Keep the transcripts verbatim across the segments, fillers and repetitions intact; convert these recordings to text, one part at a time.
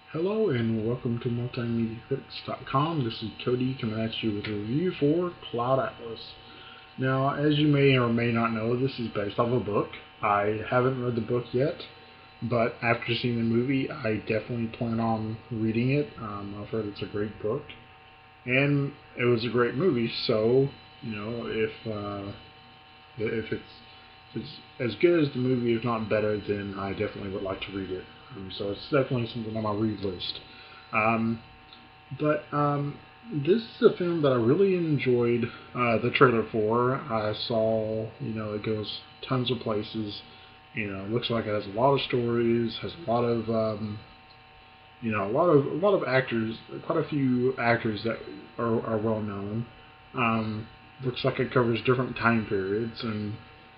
Hello and welcome to multimedia critics dot com. This is Cody coming at you with a review for Cloud Atlas. Now, as you may or may not know, this is based off a book. I haven't read the book yet, but after seeing the movie, I definitely plan on reading it. Um, I've heard it's a great book, and it was a great movie. So, you know, if uh, if it's if it's as good as the movie, if not better, then I definitely would like to read it. Um, so it's definitely something on my read list. Um, but um, this is a film that I really enjoyed uh, the trailer for. I saw, you know, it goes tons of places. You know, it looks like it has a lot of stories, has a lot of, um, you know, a lot of a lot of actors, quite a few actors that are, are well known. Um, looks like it covers different time periods, and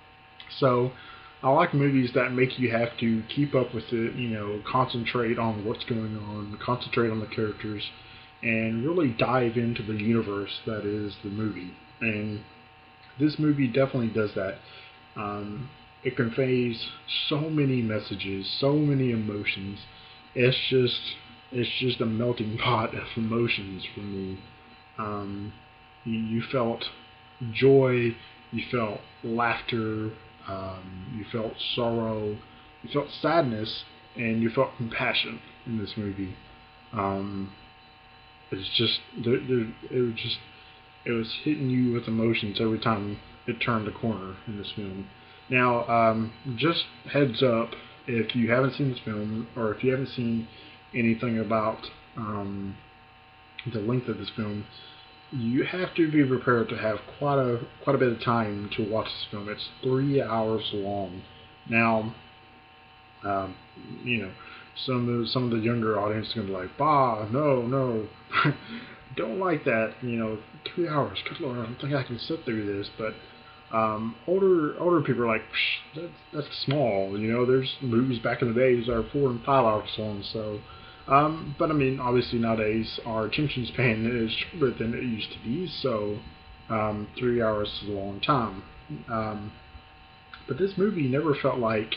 so I like movies that make you have to keep up with it, you know, concentrate on what's going on, concentrate on the characters, and really dive into the universe that is the movie. And this movie definitely does that. Um, it conveys so many messages, so many emotions. It's just, it's just a melting pot of emotions for me. Um, you, you felt joy, you felt laughter, um, you felt sorrow, you felt sadness, and you felt compassion in this movie. Um, it's just there, there, it was just it was hitting you with emotions every time it turned a corner in this film. Now, um, just heads up, if you haven't seen this film or if you haven't seen anything about um, the length of this film, you have to be prepared to have quite a quite a bit of time to watch this film. It's three hours long. Now, um, you know, some of the, some of the younger audience are gonna be like, "Bah, no, no, don't like that." You know, three hours. Good lord, I don't think I can sit through this. But um, older older people are like, Psh, that's that's small. You know, there's movies back in the days that are four and five hours long. So, um, but I mean, obviously nowadays our attention span is shorter than it used to be. So, um, three hours is a long time. Um, but this movie never felt like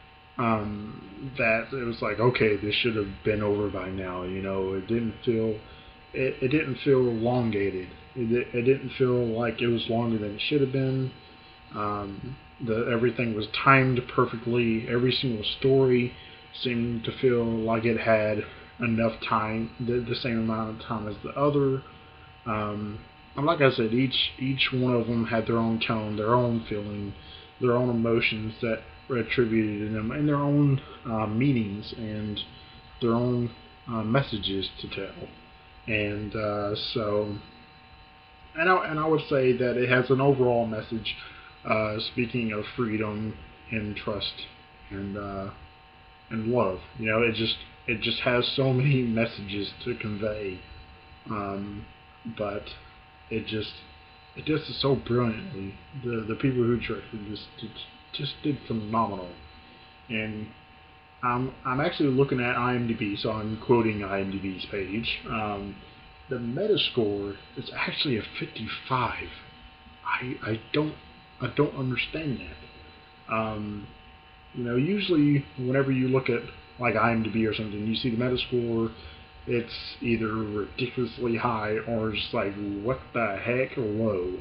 um, that it was like, okay, this should have been over by now. You know, it didn't feel it, it didn't feel elongated. It, it didn't feel like it was longer than it should have been. Um, the everything was timed perfectly. Every single story seemed to feel like it had enough time, the, the same amount of time as the other. Um, and like I said, each each one of them had their own tone, their own feeling, their own emotions that were attributed to them, and their own uh, meanings and their own uh, messages to tell. And uh, so, and I, and I would say that it has an overall message. Uh, speaking of freedom and trust and uh, and love, you know, it just it just has so many messages to convey. Um, but it just it does it so brilliantly. The the people who directed this just just did phenomenal. And I'm I'm actually looking at IMDb, so I'm quoting IMDb's page. Um, the Metascore is actually a fifty-five. I I don't I don't understand that. Um, you know, usually whenever you look at like IMDb or something, you see the Metascore, it's either ridiculously high or just like what the heck low.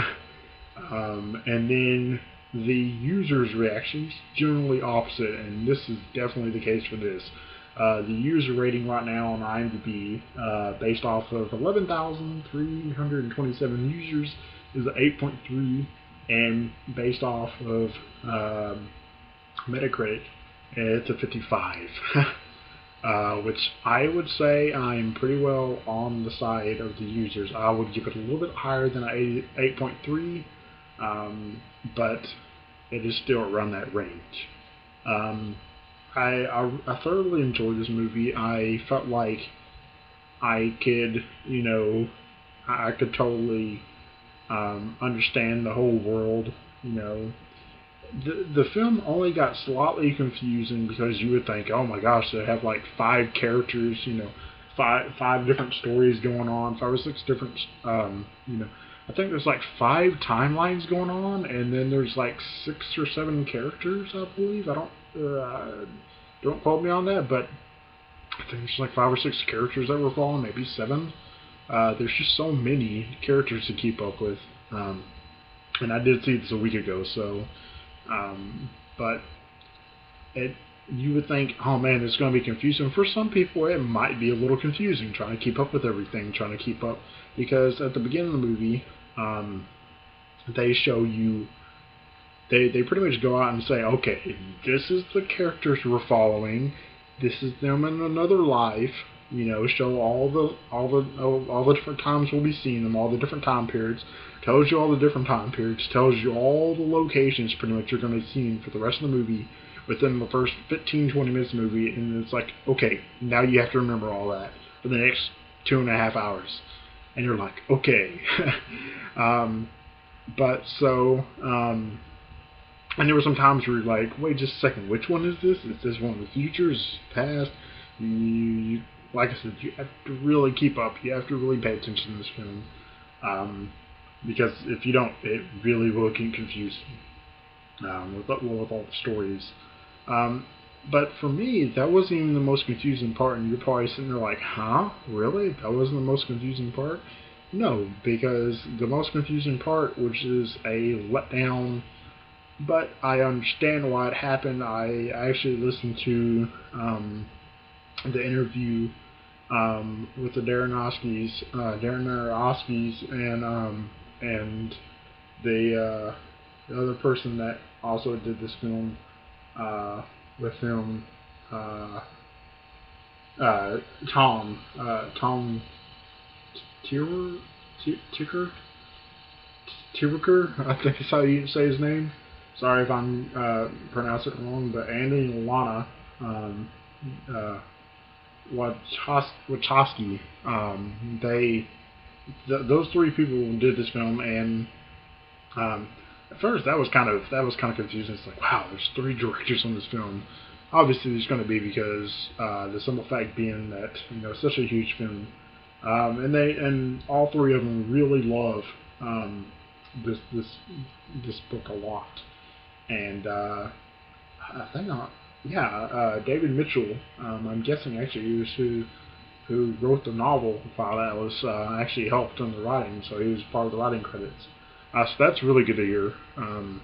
um, and then the user's reactions generally opposite, and this is definitely the case for this. Uh, the user rating right now on IMDb, uh, based off of eleven thousand three hundred twenty-seven users, is an eight point three, and based off of um, Metacritic, it's a fifty-five. uh, which I would say I'm pretty well on the side of the users. I would give it a little bit higher than an eight point three, um, but it is still around that range. Um, I, I, I thoroughly enjoyed this movie. I felt like I could, you know, I, I could totally um, understand the whole world, you know, the the film only got slightly confusing because you would think, oh my gosh, they have like five characters, you know, five five different stories going on, five or six different, um, you know, I think there's like five timelines going on, and then there's like six or seven characters, I believe. I don't uh, don't quote me on that, but I think there's like five or six characters that we're following, maybe seven. Uh, there's just so many characters to keep up with. Um, and I did see this a week ago, so um, but it you would think, oh man, it's going to be confusing. For some people, it might be a little confusing trying to keep up with everything, trying to keep up because at the beginning of the movie, um, they show you they they pretty much go out and say, okay, this is the characters we're following. This is them in another life. You know, show all the all the all the different times we'll be seeing them, all the different time periods. Tells you all the different time periods. Tells you all the locations pretty much you're going to be seeing for the rest of the movie within the first fifteen, twenty minutes of the movie. And it's like, okay, now you have to remember all that for the next two and a half hours. And you're like, okay. um, but so, um, and there were some times where you're like, wait just a second, which one is this? Is this one of the futures, past? You, you, like I said, you have to really keep up. You have to really pay attention to this film. Um, because if you don't, it really will get confusing um, with, with all the stories. Um, but for me, that wasn't even the most confusing part, and you're probably sitting there like, huh? Really? That wasn't the most confusing part? No, because the most confusing part, which is a letdown, but I understand why it happened. I actually listened to um, the interview um, with the Darrenowskis, uh, Darren Aronofsky's, and um, and the uh, the other person that also did this film uh, with him, uh, uh, Tom, uh, Tom Tier, Ticker, Tiraker, I think is how you say his name. Sorry if I'm uh, pronouncing it wrong, but Andy and Lana um, uh, Wachowski, um, they th- those three people did this film, and um, at first that was kind of that was kind of confusing. It's like, wow, there's three directors on this film. Obviously, there's going to be because uh, the simple fact being that you know it's such a huge film, um, and they and all three of them really love um, this this this book a lot. And uh, I think, uh, yeah, uh, David Mitchell. Um, I'm guessing actually he was who who wrote the novel while that was uh, actually helped in the writing, so he was part of the writing credits. Uh, so that's really good to hear. Um,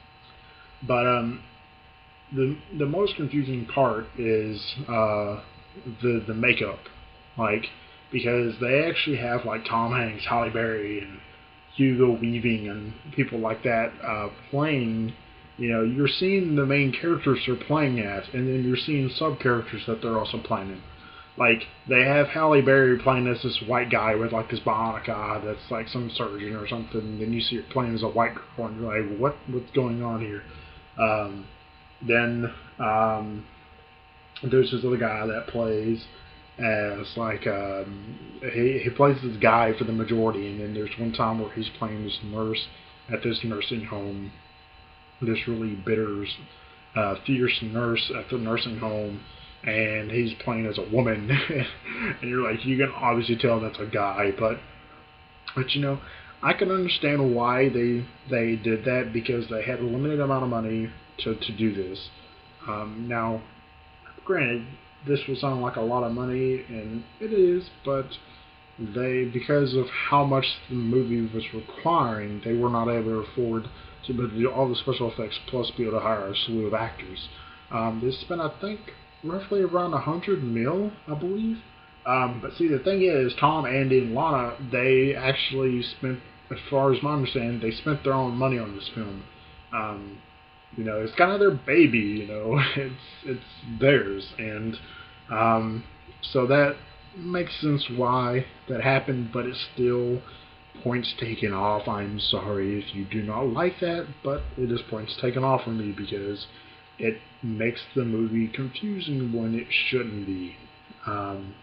but um, the the most confusing part is uh, the the makeup, like because they actually have like Tom Hanks, Halle Berry, and Hugo Weaving, and people like that uh, playing. You know, you're seeing the main characters they're playing as, and then you're seeing sub characters that they're also playing in. Like they have Halle Berry playing as this white guy with like this bionic eye that's like some surgeon or something. And then you see her playing as a white girl, and you're like, what what's going on here? Um, then um, there's this other guy that plays as like um, he he plays this guy for the majority, and then there's one time where he's playing this nurse at this nursing home, this really bitter, uh, fierce nurse at the nursing home, and he's playing as a woman, and you're like, you can obviously tell that's a guy, but but you know, I can understand why they they did that because they had a limited amount of money to to do this. Um, now, granted, this will sound like a lot of money, and it is, but they because of how much the movie was requiring, they were not able to afford to do all the special effects plus be able to hire a slew of actors. Um, they spent, I think, roughly around a hundred mil, I believe. Um, but see, the thing is, Tom, Andy, and Lana, they actually spent, as far as my understanding, they spent their own money on this film. Um, you know, it's kind of their baby. You know, it's it's theirs, and um, so that makes sense why that happened. But it's still points taken off. I'm sorry if you do not like that, but it is points taken off from me because it makes the movie confusing when it shouldn't be. Um,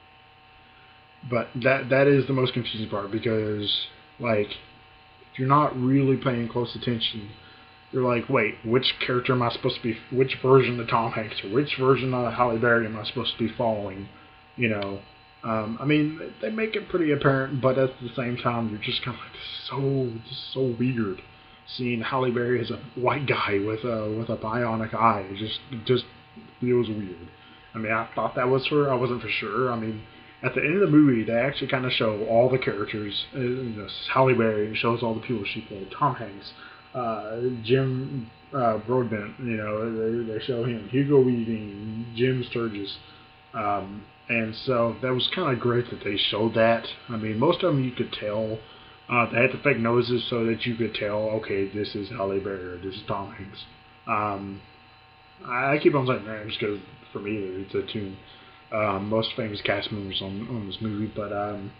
but that that is the most confusing part because, like, if you're not really paying close attention, you're like, wait, which character am I supposed to be? Which version of Tom Hanks or which version of Halle Berry am I supposed to be following? You know, um, I mean, they make it pretty apparent, but at the same time, you're just kind of like, this is so, this is so weird. Seeing Halle Berry as a white guy with a with a bionic eye, it just it just feels weird. I mean, I thought that was her. I wasn't for sure. I mean, at the end of the movie, they actually kind of show all the characters. Uh, you know, Halle Berry shows all the people she played. Tom Hanks, uh, Jim uh, Broadbent. You know, they they show him. Hugo Weaving, Jim Sturgis. Um, and so that was kind of great that they showed that. I mean, most of them you could tell. Uh, they had the fake noses so that you could tell, okay, this is Halle Berry or this is Tom Hanks. Um, I keep on saying names because for me it's a two um, most famous cast members on on this movie. But um,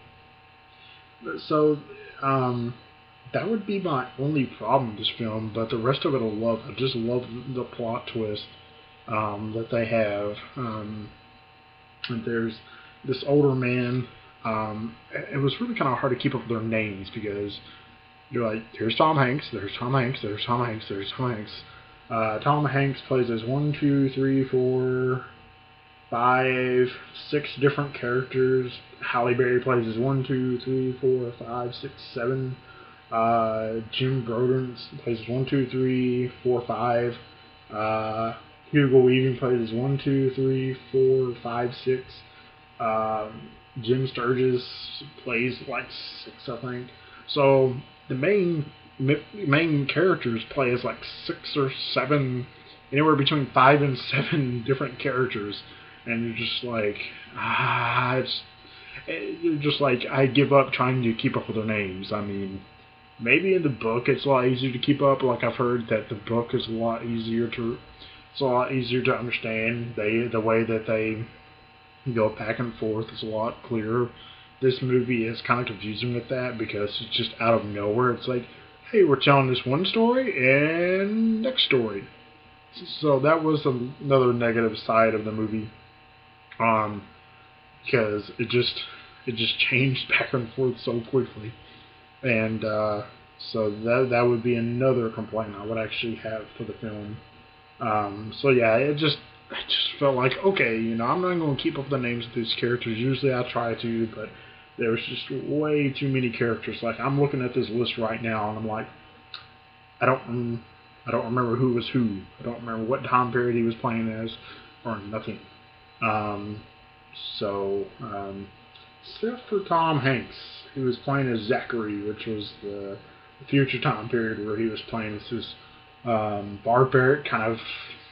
so um, that would be my only problem with this film. But the rest of it I love. I just love the plot twist um, that they have. Um, and there's this older man. Um, it was really kind of hard to keep up with their names because you're like, there's Tom Hanks, there's Tom Hanks, there's Tom Hanks, there's Tom Hanks. Uh, Tom Hanks plays as one, two, three, four, five, six different characters. Halle Berry plays as one, two, three, four, five, six, seven. Uh, Jim Broden plays as one, two, three, four, five. Uh, Hugo Weaving plays as one, two, three, four, five, six. Um, Jim Sturgis plays like six, I think. So the main main characters play as like six or seven, anywhere between five and seven different characters, and you're just like, ah, it's you're just like, I give up trying to keep up with their names. I mean, maybe in the book it's a lot easier to keep up. Like I've heard that the book is a lot easier to it's a lot easier to understand. They the way that they go back and forth is a lot clearer. This movie is kind of confusing with that because it's just out of nowhere. It's like, hey, we're telling this one story and next story. So that was another negative side of the movie, um, because it just it just changed back and forth so quickly, and uh, so that that would be another complaint I would actually have for the film. Um, so yeah, it just I just felt like, okay, you know, I'm not going to keep up the names of these characters. Usually I try to, but there was just way too many characters. Like, I'm looking at this list right now, and I'm like, I don't, I don't remember who was who. I don't remember what time period he was playing as, or nothing. Um, so, um, except for Tom Hanks, he was playing as Zachary, which was the future time period where he was playing as this um, barbaric kind of,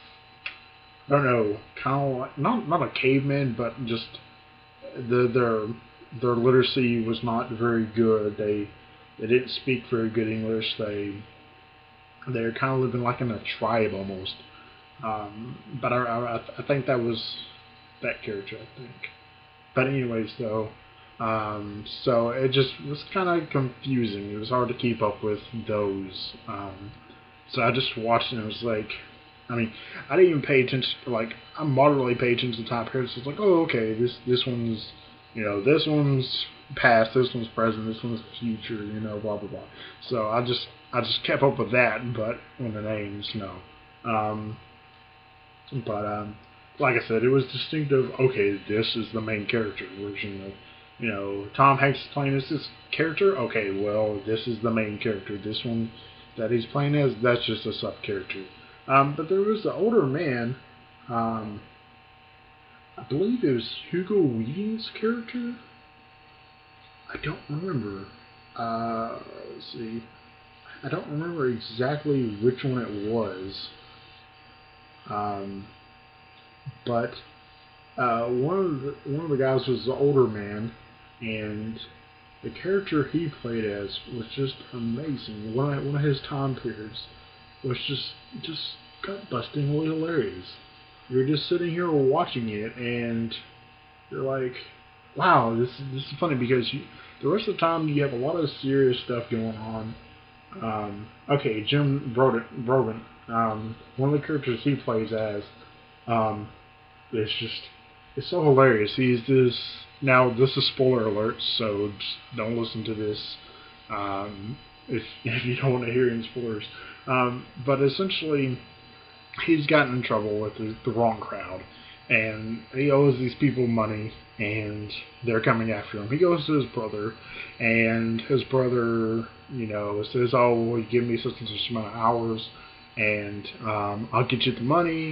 I don't know, kind of like, not not a caveman, but just the their their literacy was not very good. They they didn't speak very good English. They they're kind of living like in a tribe almost. Um, but I, I I think that was that character, I think. But anyways, though, um, so it just was kind of confusing. It was hard to keep up with those. Um, so I just watched it and it was like, I mean, I didn't even pay attention to, like, I moderately paid attention to the time periods. So it's like, oh, okay, this this one's, you know, this one's past, this one's present, this one's future, you know, blah blah blah. So I just I just kept up with that, but on the names, no. Um, but um, like I said, it was distinctive. Okay, this is the main character version of, you know, Tom Hanks is playing as this character. Okay, well, this is the main character. This one that he's playing as, that's just a sub character. Um, but there was the older man. Um, I believe it was Hugo Weaving's character. I don't remember. Uh, let's see. I don't remember exactly which one it was. Um, but uh, one of the one of the guys was the older man, and the character he played as was just amazing. One of, one of his time periods was just just gut bustingly hilarious. You're just sitting here watching it, and you're like, "Wow, this is this is funny," because you, the rest of the time you have a lot of serious stuff going on. Um, okay, Jim Broden, Broden um, one of the characters he plays as, um, it's just it's so hilarious. He's this now. This is spoiler alert, so just don't listen to this um, if if you don't want to hear any spoilers. Um, but essentially, he's gotten in trouble with the, the wrong crowd, and he owes these people money, and they're coming after him. He goes to his brother, and his brother, you know, says, "Oh, well, you give me such and such amount of hours, and um, I'll get you the money."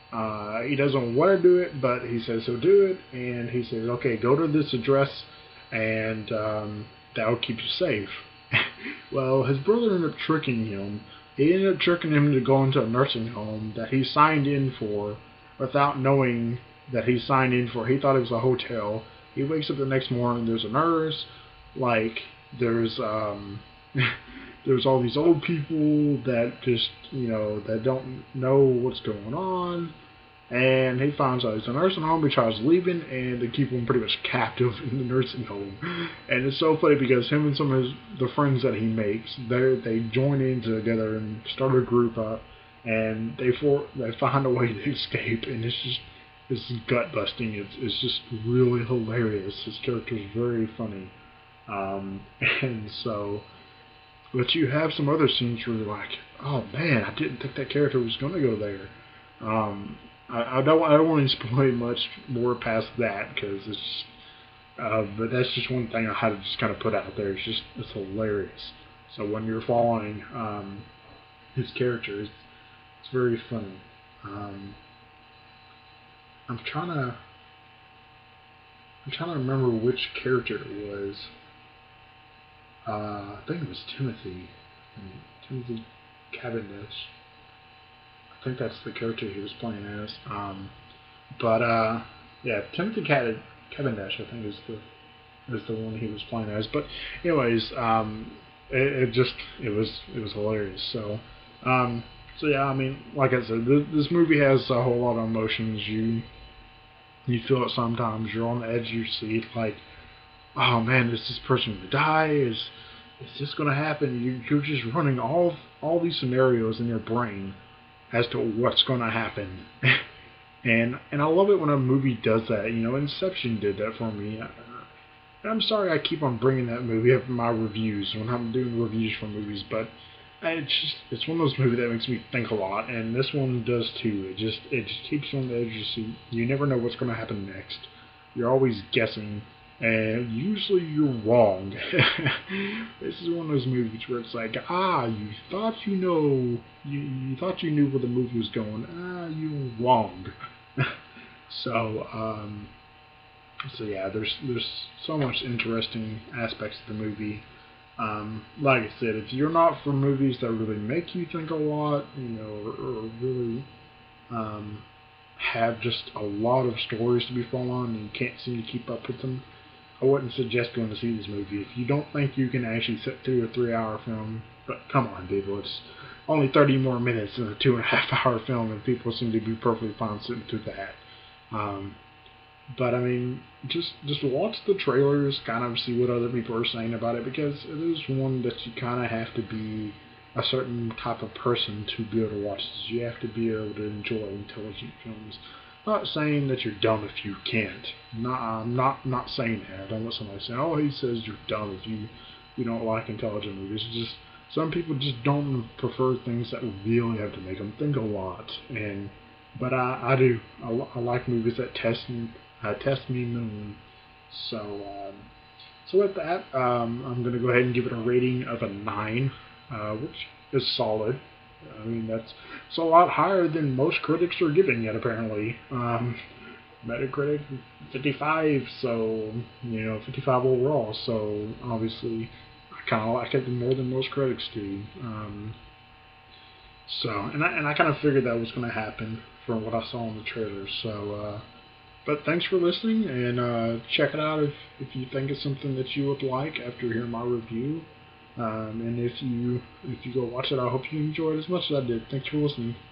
Uh, he doesn't want to do it, but he says he'll do it, and he says, okay, go to this address, and um, that'll keep you safe. Well, his brother ended up tricking him. He ended up tricking him to go into a nursing home that he signed in for without knowing that he signed in for. He thought it was a hotel. He wakes up the next morning, there's a nurse, like, there's, um, there's all these old people that just, you know, that don't know what's going on. And he finds out it's a nursing home. He tries leaving, and they keep him pretty much captive in the nursing home. And it's so funny because him and some of his, the friends that he makes, they they join in together and start a group up, and they for they find a way to escape. And it's just it's gut busting. It's it's just really hilarious. His character is very funny, um, and so. But you have some other scenes where you're like, oh man, I didn't think that character was going to go there. Um, I, I don't I don't want to spoil much more past that because it's uh, but that's just one thing I had to just kind of put out there. It's just it's hilarious. So when you're following um, his character, it's, it's very funny. Um, I'm trying to I'm trying to remember which character it was. Uh, I think it was Timothy. I mean, Timothy Cavendish. I think that's the character he was playing as. Um, but uh, yeah, Timothy Cavendish, I think is the is the one he was playing as. But anyways, um, it, it just it was it was hilarious. So um, so yeah, I mean, like I said, this, this movie has a whole lot of emotions. You you feel it sometimes. You're on the edge of your seat, like, oh man, is this person gonna die? Is is this gonna happen? You, you're just running all all these scenarios in your brain as to what's gonna happen. and and I love it when a movie does that. You know, Inception did that for me. I, I'm sorry I keep on bringing that movie up in my reviews when I'm doing reviews for movies, but it's just it's one of those movies that makes me think a lot, and this one does too. It just it just keeps you on the edge of your seat. You never know what's gonna happen next. You're always guessing. And usually you're wrong. This is one of those movies where it's like, ah, you thought you know, you, you thought you knew where the movie was going. Ah, you're wrong. so, um, so yeah, there's there's so much interesting aspects of the movie. Um, like I said, if you're not for movies that really make you think a lot, you know, or, or really um, have just a lot of stories to be following and you can't seem to keep up with them, I wouldn't suggest going to see this movie. If you don't think you can actually sit through a three-hour film, but come on, people, it's only thirty more minutes than a two-and-a-half-hour film, and people seem to be perfectly fine sitting through that. Um, but, I mean, just just watch the trailers, kind of see what other people are saying about it, because it is one that you kind of have to be a certain type of person to be able to watch this. You have to be able to enjoy intelligent films. Not saying that you're dumb if you can't. Not, I'm not not saying that. I don't want somebody saying, "Oh, he says you're dumb if you you don't like intelligent movies." It's just some people just don't prefer things that really have to make them think a lot. And but I, I do. I, I like movies that test me, uh, test me mentally. So um, so with that, um, I'm gonna go ahead and give it a rating of a nine, uh, which is solid. I mean, that's it's a lot higher than most critics are giving it, apparently. Um, Metacritic, fifty-five, so, you know, fifty-five overall, so obviously I kind of like it more than most critics do. Um, so, and I, and I kind of figured that was going to happen from what I saw in the trailer, so, uh, but thanks for listening, and uh, check it out if, if you think it's something that you would like after hearing my review. Um, and if you if you go watch it, I hope you enjoy it as much as I did. Thanks for listening.